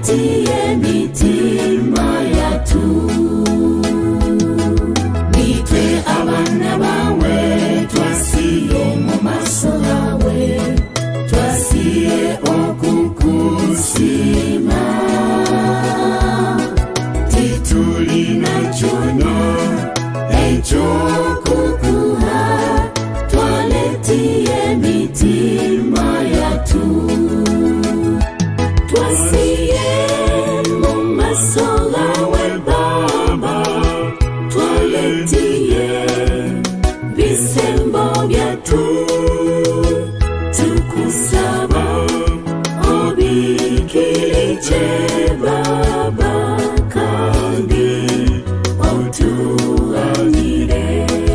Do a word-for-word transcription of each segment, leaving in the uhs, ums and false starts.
twaletie mitima yatu. Nitwe abana bawe twasiye mu maso yawe, twasiye okukusima. Titulina chono echo kukuha, twaletie mitima yatu. Twasiye mu maso yawe Baba, twaletie bisembo byatu. Tukusaba obikiriche Baba, kandi otuanire.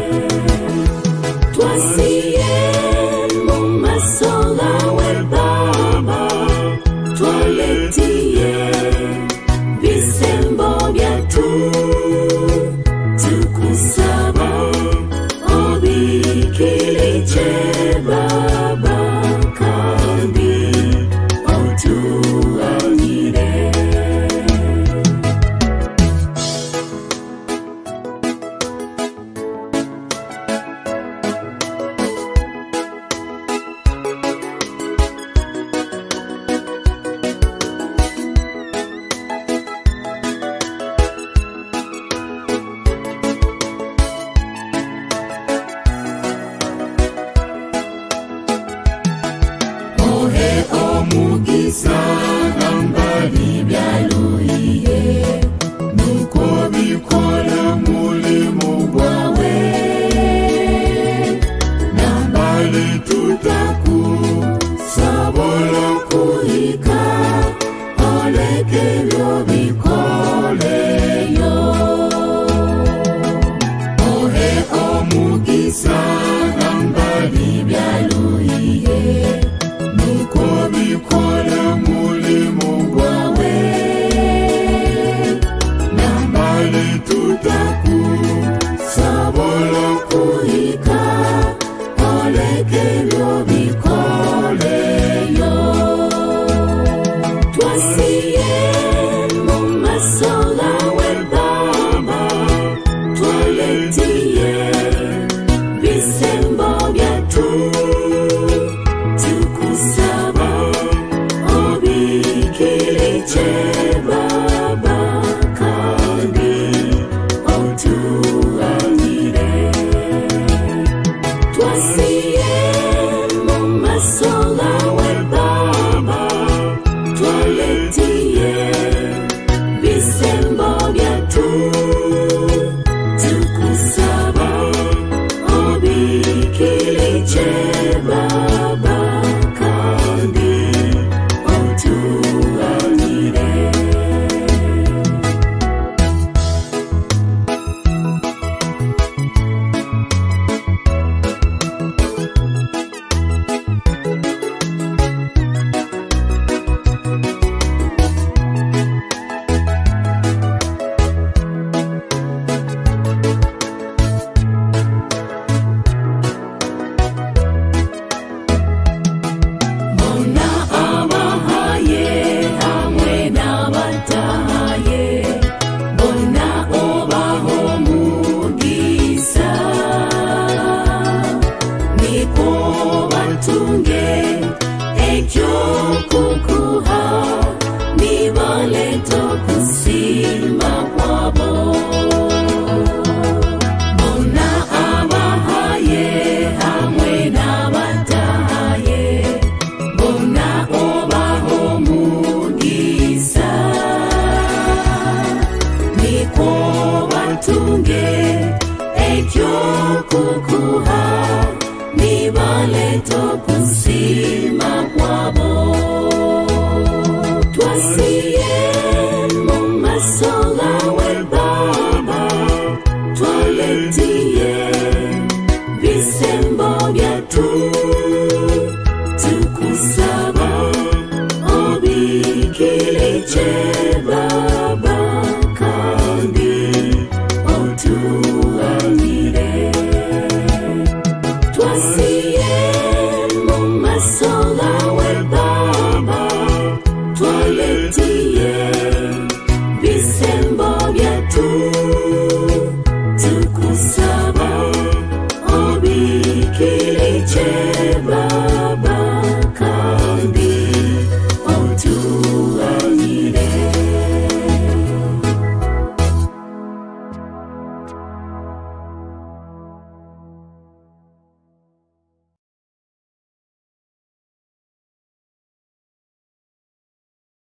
Twasiye mu maso yawe Baba, twaletie bisembo byatu. Tukusaba obikiriche Baba, kandi otuanire. Ohe omugisa nambali byaluhiye, nuko bikola mulimu gwawe. Nambali tutaku sabola kuhika, olekebyo bikoleyo. Ohe omugisa nambali byaluhiye, nuko bikola mulimu gwawe. Nambali tutaku sabola kuhika, olekebyo bikoleyo. Twasiye mu maso yawe Baba, twaletie bisembo byatu. Tukusaba obikiriche Baba, kandi otuanire. Twasiye mu maso yawe Baba, twaletie bisembo byatu. Tukusaba obikiriche Baba, kandi otuanire. Twasiye mu maso yawe Baba, twaletie bisembo byatu. Tukusaba obikiriche Baba, kandi otuanire. Twasiye mu maso yawe Baba, twaletie bisembo byatu. Tukusaba obikiriche Baba, kandi otuanire. Twasiye mu maso yawe Baba, twaletie bisembo byatu. Tukusaba obikiriche Baba, kandi otuanire. Mona abahaye hamwe n'abatahaye, bona obaho mugisa. Niko batunge ekyo kukuha, nibaleta kusima kwabo. Bona abahaye hamwe n'abatahaye, bona obaho mugisa. Niko batunge ekyo kukuha, nibaleta kusima kwabo. Twasiye mu maso yawe Baba, twaletie bisembo byatu. Tukusaba obikiriche Baba, kandi otuanire. Twasiye mu maso yawe Baba, twaletie